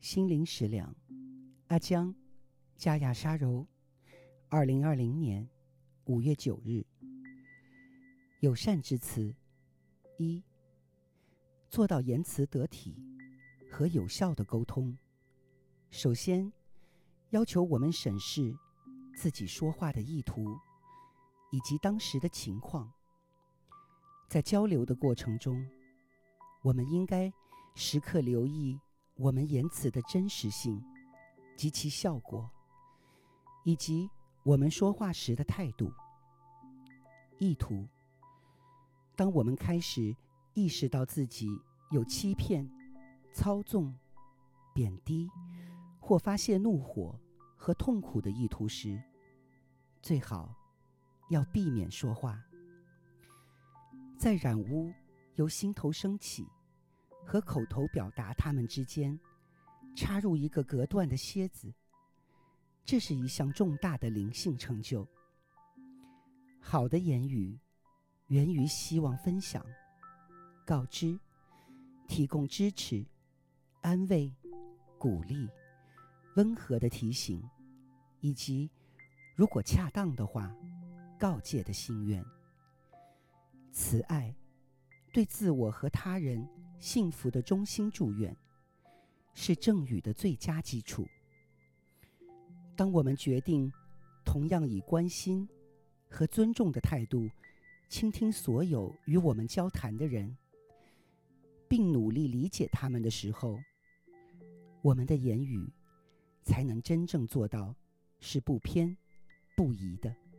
心灵食粮，阿江，加雅沙柔，2020年5月9日。友善之词1，做到言辞得体和有效的沟通。首先，要求我们审视自己说话的意图以及当时的情况。在交流的过程中，我们应该时刻留意我们言辞的真实性及其效果，以及我们说话时的态度。意图：当我们开始意识到自己有欺骗、操纵、贬低或发泄怒火和痛苦的意图时，最好要避免说话。在染污由心头升起和口头表达它们之间插入一个隔断的楔子，这是一项重大的灵性成就。好的言语源于希望分享、告知、提供支持、安慰、鼓励、温和的提醒，以及如果恰当的话，告诫的心愿。慈爱，对自我和他人幸福的衷心祝愿，是正语的最佳基础。当我们决定同样以关心和尊重的态度倾听所有与我们交谈的人，并努力理解他们的时候，我们的言语才能真正做到是不偏不倚的。